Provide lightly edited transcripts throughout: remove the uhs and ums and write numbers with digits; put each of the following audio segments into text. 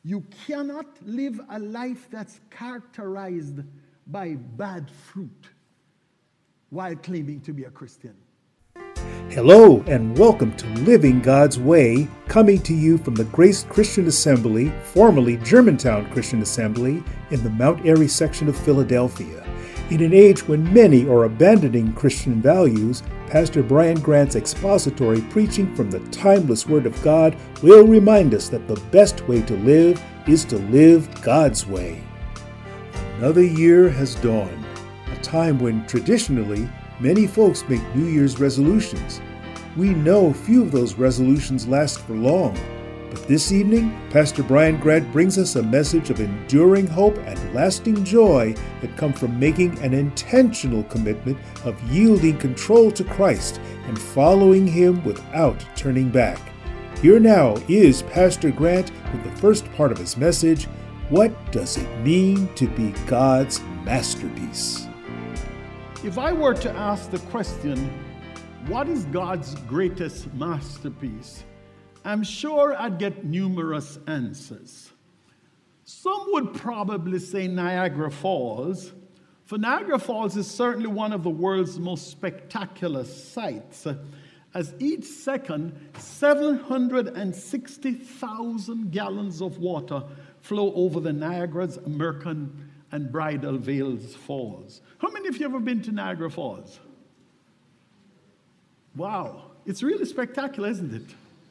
You cannot live a life that's characterized by bad fruit while claiming to be a Christian. Hello and welcome to Living God's Way, coming to you from the Grace Christian Assembly, formerly Germantown Christian Assembly, in the Mount Airy section of Philadelphia. In an age when many are abandoning Christian values, Pastor Brian Grant's expository preaching from the timeless Word of God will remind us that the best way to live is to live God's way. Another year has dawned, a time when traditionally many folks make New Year's resolutions. We know few of those resolutions last for long, but this evening, Pastor Brian Grant brings us a message of enduring hope and lasting joy that come from making an intentional commitment of yielding control to Christ and following Him without turning back. Here now is Pastor Grant with the first part of his message, What Does It Mean to Be God's Masterpiece? If I were to ask the question, what is God's greatest masterpiece? I'm sure I'd get numerous answers. Some would probably say Niagara Falls, for Niagara Falls is certainly one of the world's most spectacular sights, as each second 760,000 gallons of water flow over the Niagara's American and Bridal Veils Falls. How many of you have ever been to Niagara Falls? Wow, it's really spectacular, isn't it?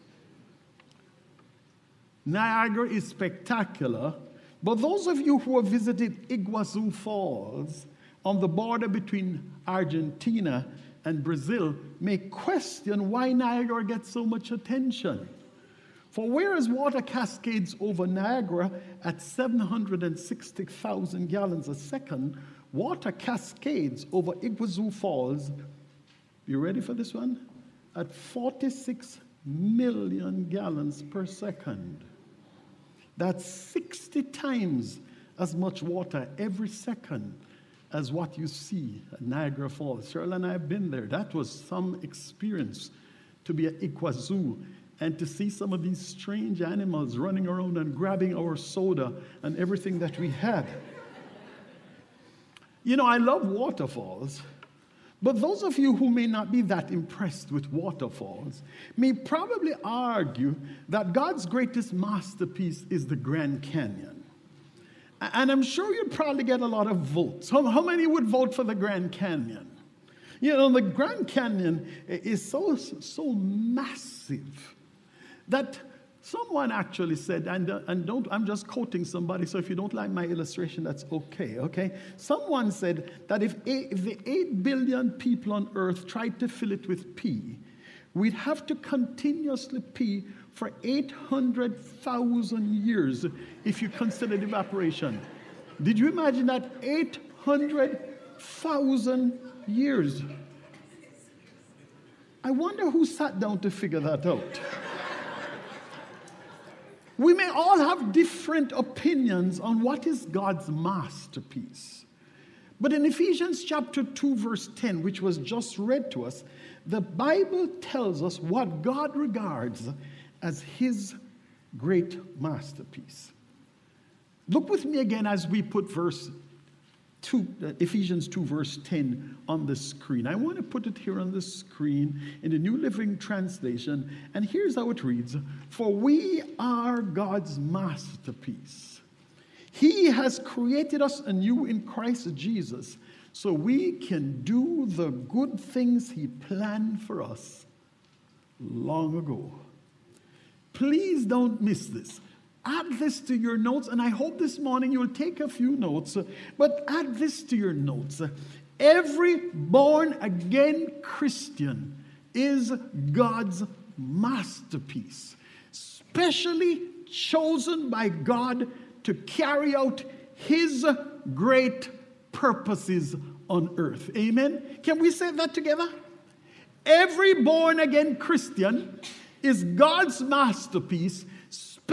Niagara is spectacular, but those of you who have visited Iguazu Falls on the border between Argentina and Brazil may question why Niagara gets so much attention. For whereas water cascades over Niagara at 760,000 gallons a second, water cascades over Iguazu Falls, you ready for this one? At 46 million gallons per second. That's 60 times as much water every second as what you see at Niagara Falls. Cheryl and I have been there. That was some experience to be at Iguazu and to see some of these strange animals running around and grabbing our soda and everything that we had. You know, I love waterfalls, but those of you who may not be that impressed with waterfalls may probably argue that God's greatest masterpiece is the Grand Canyon. And I'm sure you'd probably get a lot of votes. How many would vote for the Grand Canyon? You know, the Grand Canyon is so massive that someone actually said, I'm just quoting somebody, so if you don't like my illustration, that's okay? Someone said that if the 8 billion people on earth tried to fill it with pee, we'd have to continuously pee for 800,000 years if you consider the evaporation. Did you imagine that? 800,000 years. I wonder who sat down to figure that out. We may all have different opinions on what is God's masterpiece. But in Ephesians chapter 2, verse 10, which was just read to us, the Bible tells us what God regards as His great masterpiece. Look with me again as we put Ephesians 2, verse 10 on the screen. I want to put it here on the screen in the New Living Translation, and here's how it reads. For we are God's masterpiece. He has created us anew in Christ Jesus so we can do the good things He planned for us long ago. Please don't miss this. Add this to your notes, and I hope this morning you'll take a few notes, but add this to your notes. Every born-again Christian is God's masterpiece, specially chosen by God to carry out His great purposes on earth. Amen? Can we say that together? Every born-again Christian is God's masterpiece,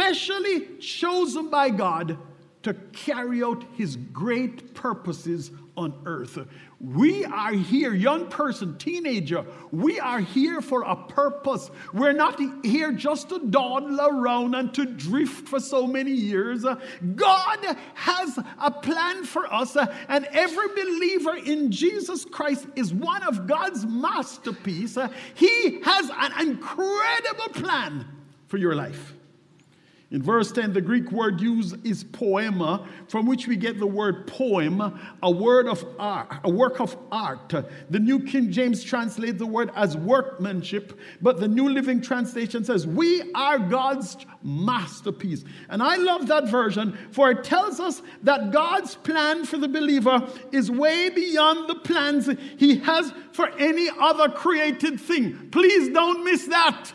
specially chosen by God to carry out His great purposes on earth. We are here, young person, teenager, we are here for a purpose. We're not here just to dawdle around and to drift for so many years. God has a plan for us, and every believer in Jesus Christ is one of God's masterpiece. He has an incredible plan for your life. In verse 10, the Greek word used is poema, from which we get the word poem, a work of art. The New King James translates the word as workmanship, but the New Living Translation says, we are God's masterpiece. And I love that version, for it tells us that God's plan for the believer is way beyond the plans he has for any other created thing. Please don't miss that.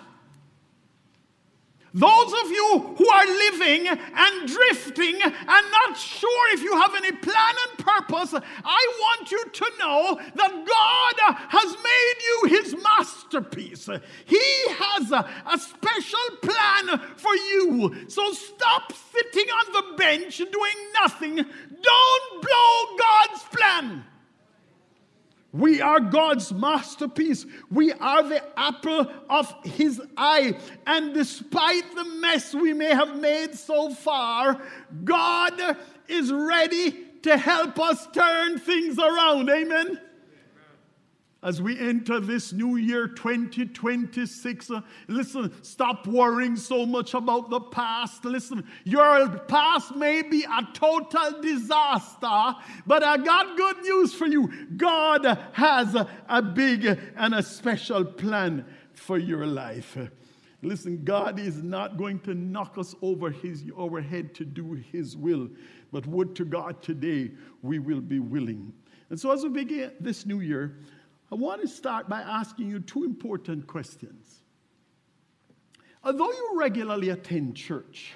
Those of you who are living and drifting and not sure if you have any plan and purpose, I want you to know that God has made you his masterpiece. He has a special plan for you. So stop sitting on the bench doing nothing. Don't blow God's plan. We are God's masterpiece. We are the apple of his eye. And despite the mess we may have made so far, God is ready to help us turn things around. Amen? As we enter this new year, 2026, listen, stop worrying so much about the past. Listen, your past may be a total disaster, but I got good news for you. God has a big and a special plan for your life. Listen, God is not going to knock us over our head to do his will, but would to God today we will be willing. And so as we begin this new year, I want to start by asking you two important questions. Although you regularly attend church,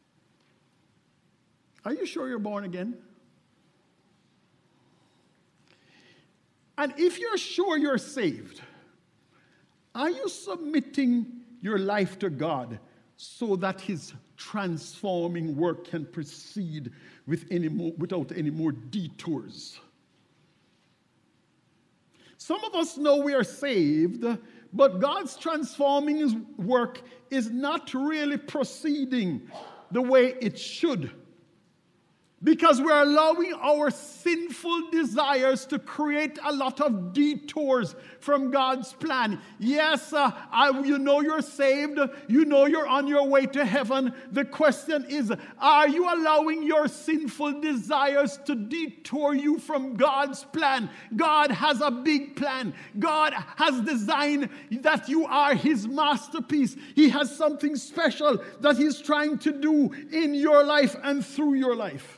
are you sure you're born again? And if you're sure you're saved, are you submitting your life to God so that his transforming work can proceed without any more detours? Some of us know we are saved, but God's transforming work is not really proceeding the way it should, because we're allowing our sinful desires to create a lot of detours from God's plan. Yes, you know you're saved. You know you're on your way to heaven. The question is, are you allowing your sinful desires to detour you from God's plan? God has a big plan. God has designed that you are his masterpiece. He has something special that he's trying to do in your life and through your life.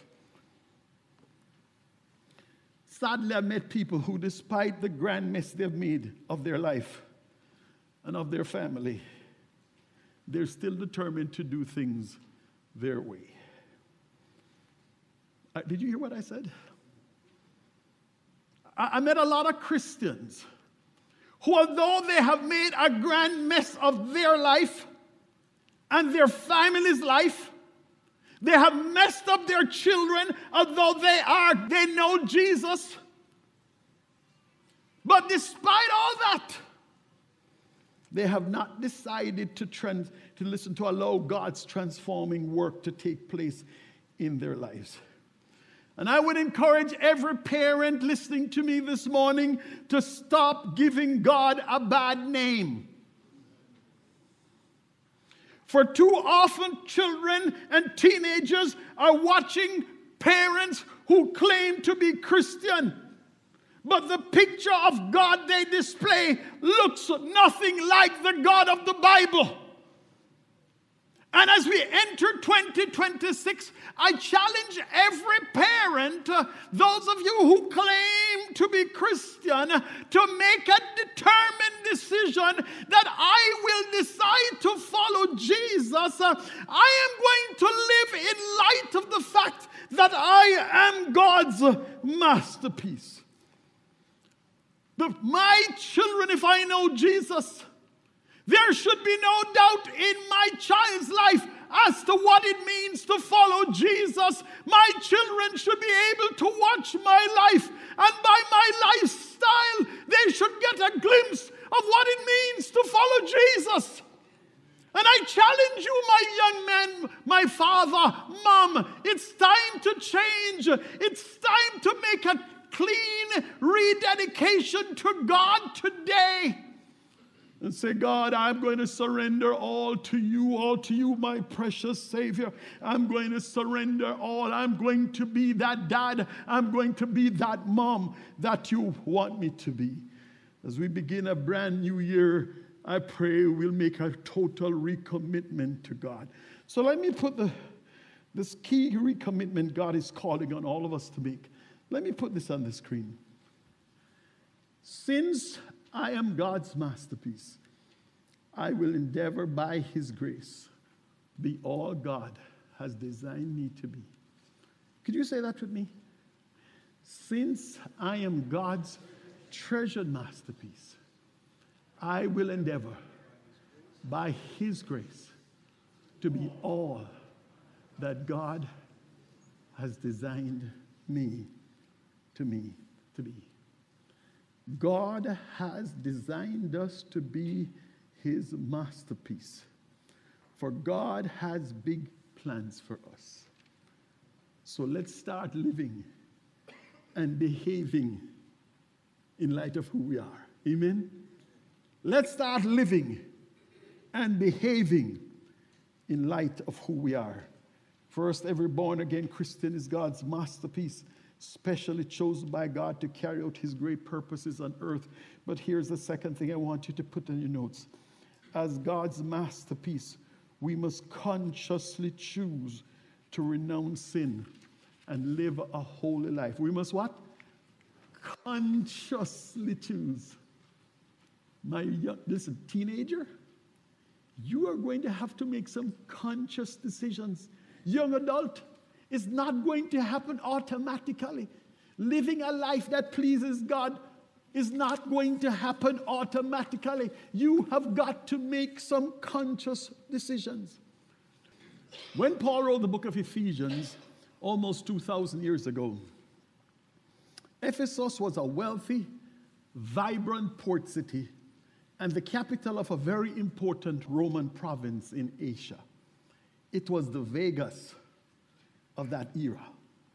Sadly, I've met people who, despite the grand mess they've made of their life and of their family, they're still determined to do things their way. Did you hear what I said? I met a lot of Christians who, although they have made a grand mess of their life and their family's life, they have messed up their children, although they know Jesus. But despite all that, they have not decided to allow God's transforming work to take place in their lives. And I would encourage every parent listening to me this morning to stop giving God a bad name. For too often, children and teenagers are watching parents who claim to be Christian, but the picture of God they display looks nothing like the God of the Bible. And as we enter 2026, I challenge every parent, those of you who claim to be Christian, to make a determined decision that I will decide to follow Jesus. I am going to live in light of the fact that I am God's masterpiece. My children, if I know Jesus, there should be no doubt in my child's life as to what it means to follow Jesus. My children should be able to watch my life and by my lifestyle, they should get a glimpse of what it means to follow Jesus. And I challenge you, my young man, my father, mom, it's time to change. It's time to make a clean rededication to God today. And say, God, I'm going to surrender all to you, my precious Savior. I'm going to surrender all. I'm going to be that dad. I'm going to be that mom that you want me to be. As we begin a brand new year, I pray we'll make a total recommitment to God. So let me put this key recommitment God is calling on all of us to make. Let me put this on the screen. Since I am God's masterpiece, I will endeavor by His grace be all God has designed me to be. Could you say that with me? Since I am God's treasured masterpiece, I will endeavor by His grace to be all that God has designed me to be. God has designed us to be His masterpiece. For God has big plans for us. So let's start living and behaving in light of who we are. Amen? Let's start living and behaving in light of who we are. First, every born-again Christian is God's masterpiece, specially chosen by God to carry out His great purposes on earth. But here's the second thing I want you to put in your notes. As God's masterpiece, we must consciously choose to renounce sin and live a holy life. We must what? Consciously choose. Listen, teenager, you are going to have to make some conscious decisions. Young adult, it's not going to happen automatically. Living a life that pleases God is not going to happen automatically. You have got to make some conscious decisions. When Paul wrote the book of Ephesians, almost 2,000 years ago, Ephesus was a wealthy, vibrant port city and the capital of a very important Roman province in Asia. It was the Vegas of that era.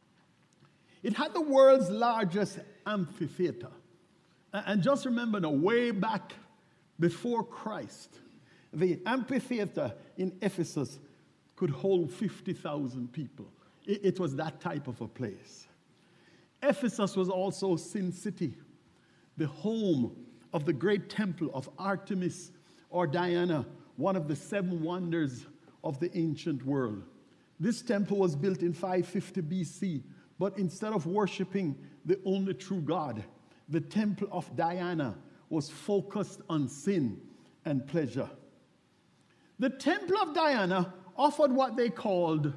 It had the world's largest amphitheater. And just remember now, way back before Christ, the amphitheater in Ephesus could hold 50,000 people. It was that type of a place. Ephesus was also Sin City, the home of the great temple of Artemis or Diana, one of the 7 wonders of the ancient world. This temple was built in 550 BC, but instead of worshiping the only true God, the temple of Diana was focused on sin and pleasure. The temple of Diana offered what they called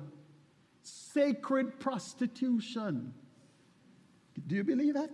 sacred prostitution. Do you believe that?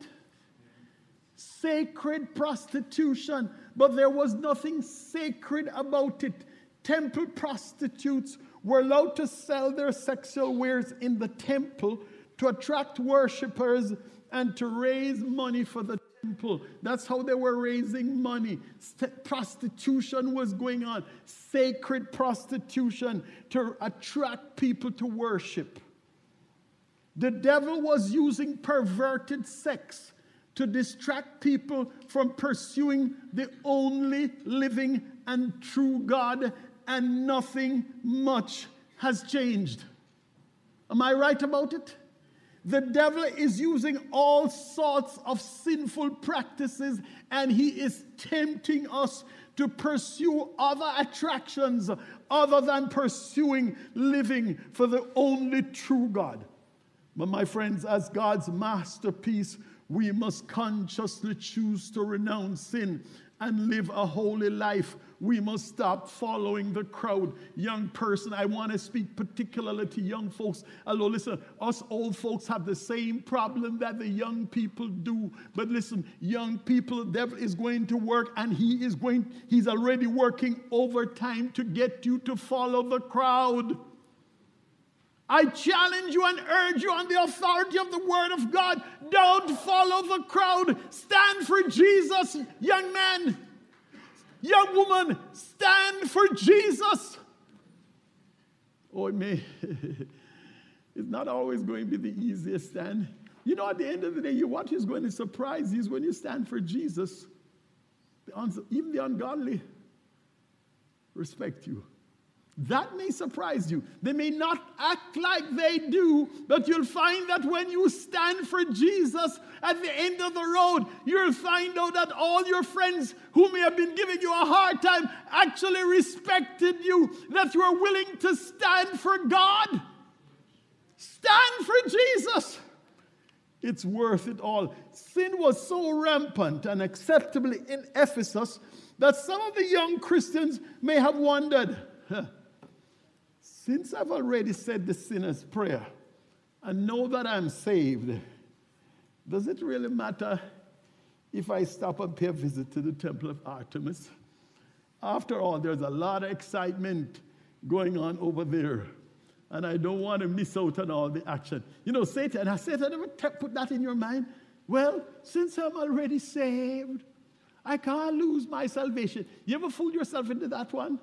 Sacred prostitution, but there was nothing sacred about it. Temple prostitutes were allowed to sell their sexual wares in the temple to attract worshipers and to raise money for the temple. That's how they were raising money. Prostitution was going on. Sacred prostitution to attract people to worship. The devil was using perverted sex to distract people from pursuing the only living and true God, and nothing much has changed. Am I right about it? The devil is using all sorts of sinful practices, and he is tempting us to pursue other attractions other than pursuing living for the only true God. But my friends, as God's masterpiece, we must consciously choose to renounce sin and live a holy life. We must stop following the crowd. Young person, I want to speak particularly to young folks. Although, listen, us old folks have the same problem that the young people do. But listen, young people, the devil is going to work, and he's already working overtime to get you to follow the crowd. I challenge you and urge you on the authority of the Word of God. Don't follow the crowd. Stand for Jesus, young man. Young woman, stand for Jesus. Oh, it may. It's not always going to be the easiest stand. You know, at the end of the day, what is going to surprise you is when you stand for Jesus, even the ungodly respect you. That may surprise you. They may not act like they do, but you'll find that when you stand for Jesus at the end of the road, you'll find out that all your friends who may have been giving you a hard time actually respected you, that you are willing to stand for God. Stand for Jesus. It's worth it all. Sin was so rampant and acceptable in Ephesus that some of the young Christians may have wondered, since I've already said the sinner's prayer and know that I'm saved, does it really matter if I stop and pay a visit to the temple of Artemis? After all, there's a lot of excitement going on over there, and I don't want to miss out on all the action. You know, Satan ever put that in your mind? Well, since I'm already saved, I can't lose my salvation. You ever fooled yourself into that one?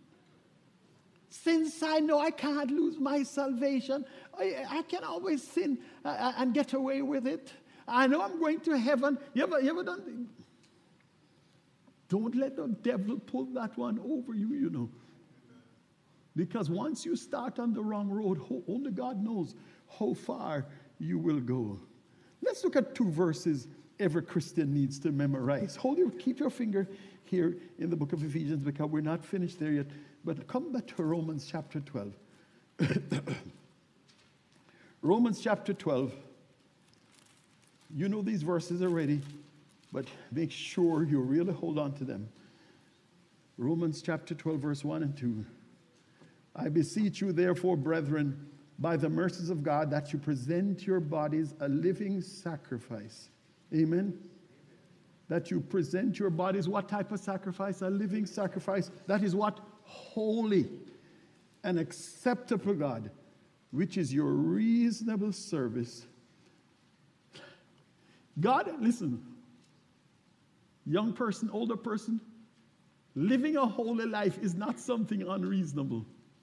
Since I know I can't lose my salvation, I can always sin and get away with it. I know I'm going to heaven. You ever done? Don't let the devil pull that one over you, you know. Because once you start on the wrong road, only God knows how far you will go. Let's look at 2 verses every Christian needs to memorize. Keep your finger here in the book of Ephesians, because we're not finished there yet. But come back to Romans chapter 12. Romans chapter 12. You know these verses already, but make sure you really hold on to them. Romans chapter 12, verse 1 and 2. I beseech you, therefore, brethren, by the mercies of God, that you present your bodies a living sacrifice. Amen? That you present your bodies, what type of sacrifice? A living sacrifice. That is what? Holy and acceptable God, which is your reasonable service. God, listen, young person, older person, living a holy life is not something unreasonable.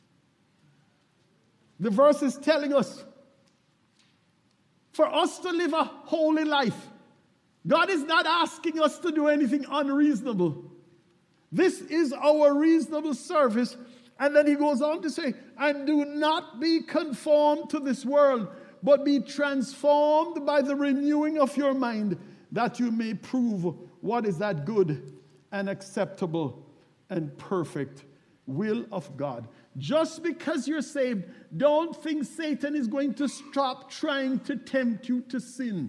The verse is telling us, for us to live a holy life, God is not asking us to do anything unreasonable. This is our reasonable service. And then he goes on to say, and do not be conformed to this world, but be transformed by the renewing of your mind, that you may prove what is that good and acceptable and perfect will of God. Just because you're saved, don't think Satan is going to stop trying to tempt you to sin.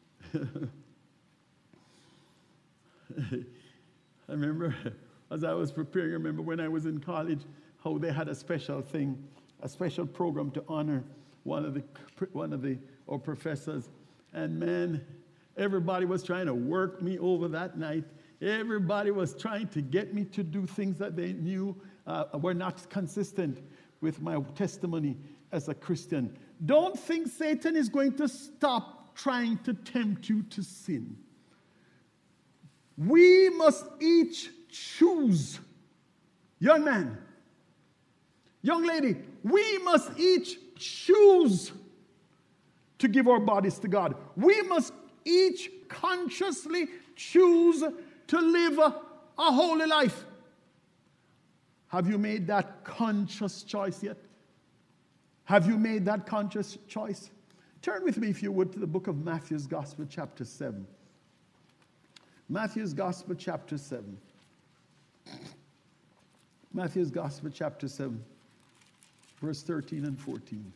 I remember, as I was preparing, I remember when I was in college, how they had a special thing, a special program to honor one of our professors. And man, everybody was trying to work me over that night. Everybody was trying to get me to do things that they knew were not consistent with my testimony as a Christian. Don't think Satan is going to stop trying to tempt you to sin. We must each choose. Young man, young lady, we must each choose to give our bodies to God. We must each consciously choose to live a holy life. Have you made that conscious choice yet? Have you made that conscious choice? Turn with me, if you would, to the book of Matthew's Gospel, chapter 7. Matthew's Gospel, chapter 7. Matthew's Gospel, chapter 7, verse 13 and 14.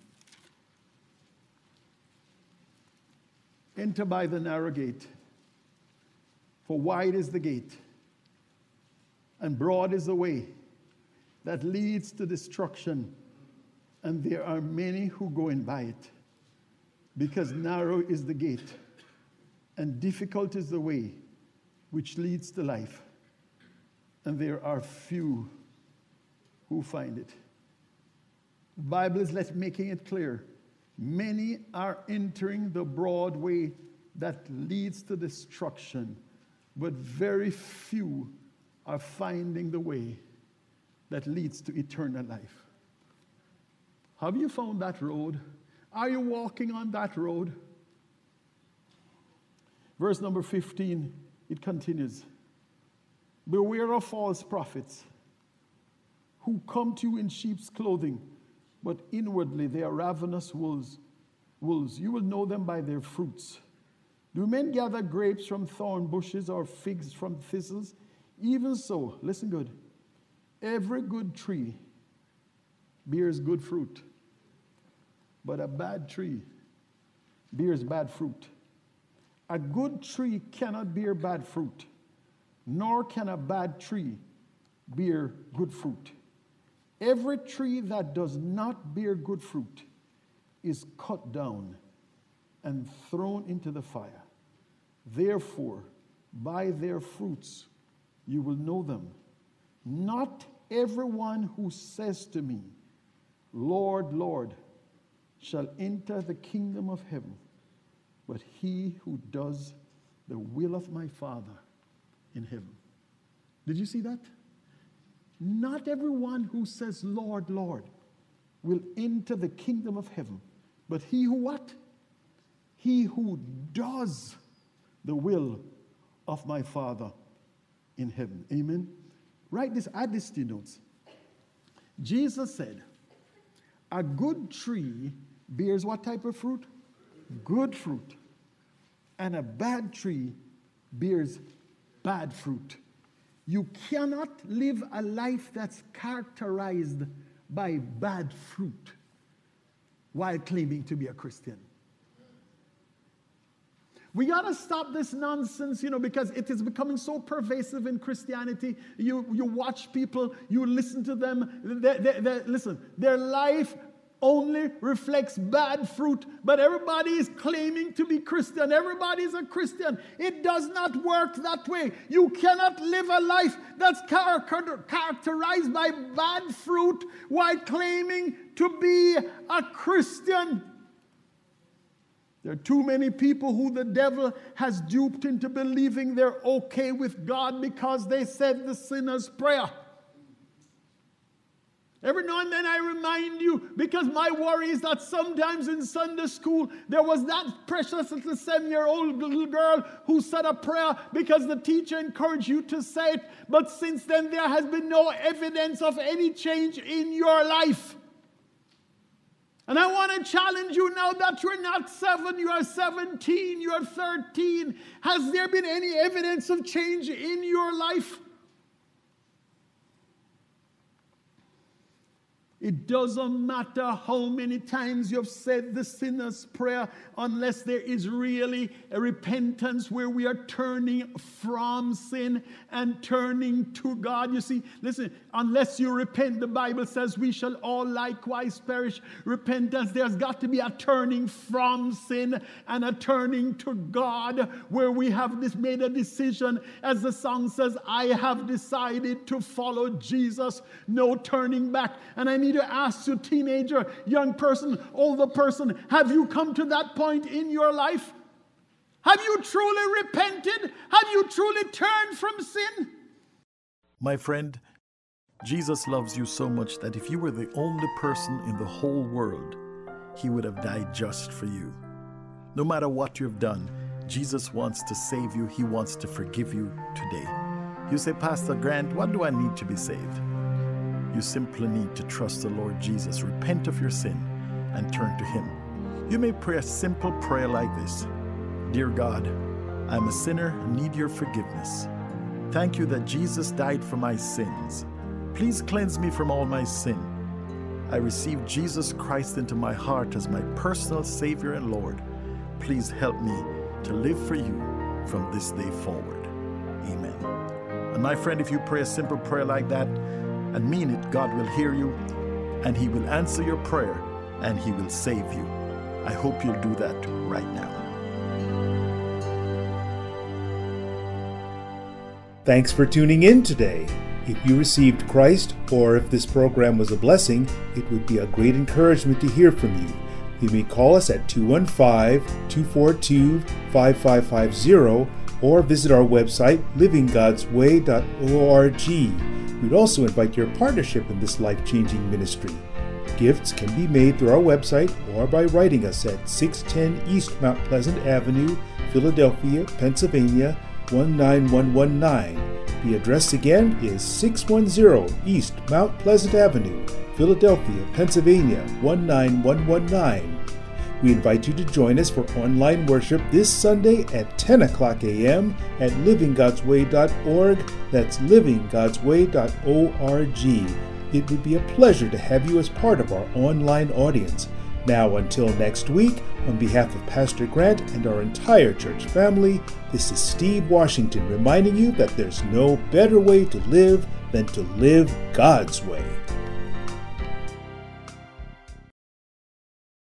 Enter by the narrow gate, for wide is the gate, and broad is the way that leads to destruction, and there are many who go in by it. Because narrow is the gate, and difficult is the way which leads to life, and there are few who find it. The Bible is making it clear. Many are entering the broad way that leads to destruction, but very few are finding the way that leads to eternal life. Have you found that road? Are you walking on that road? Verse number 15, it continues. Beware of false prophets who come to you in sheep's clothing, but inwardly they are ravenous wolves. You will know them by their fruits. Do men gather grapes from thorn bushes or figs from thistles? Even so, listen good, every good tree bears good fruit, but a bad tree bears bad fruit. A good tree cannot bear bad fruit, nor can a bad tree bear good fruit. Every tree that does not bear good fruit is cut down and thrown into the fire. Therefore, by their fruits you will know them. Not everyone who says to me, Lord, Lord, shall enter the kingdom of heaven, but he who does the will of my Father in heaven. Did you see that? Not everyone who says, Lord, Lord, will enter the kingdom of heaven, but he who what? He who does the will of my Father in heaven. Amen? Write this, add this to your notes. Jesus said, a good tree bears what type of fruit? Good fruit. And a bad tree bears bad fruit. You cannot live a life that's characterized by bad fruit while claiming to be a Christian. We got to stop this nonsense, because it is becoming so pervasive in Christianity. You watch people, you listen to them. Listen, their life only reflects bad fruit, but everybody is claiming to be Christian. Everybody is a Christian. It does not work that way. You cannot live a life that's characterized by bad fruit while claiming to be a Christian. There are too many people who the devil has duped into believing they're okay with God because they said the sinner's prayer. Every now and then I remind you, because my worry is that sometimes in Sunday school, there was that precious little 7-year-old little girl who said a prayer because the teacher encouraged you to say it. But since then, there has been no evidence of any change in your life. And I want to challenge you now that you're not 7, you are 17, you are 13. Has there been any evidence of change in your life? It doesn't matter how many times you have said the sinner's prayer, unless there is really a repentance where we are turning from sin and turning to God. You see, listen, unless you repent, the Bible says we shall all likewise perish. Repentance, there's got to be a turning from sin and a turning to God, where we have made a decision. As the song says, I have decided to follow Jesus, no turning back. And I need to ask you, teenager, young person, older person, have you come to that point in your life? Have you truly repented? Have you truly turned from sin? My friend, Jesus loves you so much that if you were the only person in the whole world, he would have died just for you. No matter what you've done, Jesus wants to save you. He wants to forgive you today. You say, Pastor Grant, what do I need to be saved? You simply need to trust the Lord Jesus, repent of your sin, and turn to him. You may pray a simple prayer like this. Dear God, I'm a sinner and need your forgiveness. Thank you that Jesus died for my sins. Please cleanse me from all my sin. I receive Jesus Christ into my heart as my personal Savior and Lord. Please help me to live for you from this day forward. Amen. And my friend, if you pray a simple prayer like that and mean it, God will hear you and he will answer your prayer and he will save you. I hope you'll do that right now. Thanks for tuning in today. If you received Christ, or if this program was a blessing, it would be a great encouragement to hear from you. You may call us at 215-242-5550 or visit our website, livinggodsway.org. We'd also invite your partnership in this life-changing ministry. Gifts can be made through our website or by writing us at 610 East Mount Pleasant Avenue, Philadelphia, Pennsylvania, 19119. The address again is 610 East Mount Pleasant Avenue, Philadelphia, Pennsylvania, 19119. We invite you to join us for online worship this Sunday at 10 o'clock a.m. at livinggodsway.org. That's livinggodsway.org. It would be a pleasure to have you as part of our online audience. Now, until next week, on behalf of Pastor Grant and our entire church family, this is Steve Washington reminding you that there's no better way to live than to live God's way.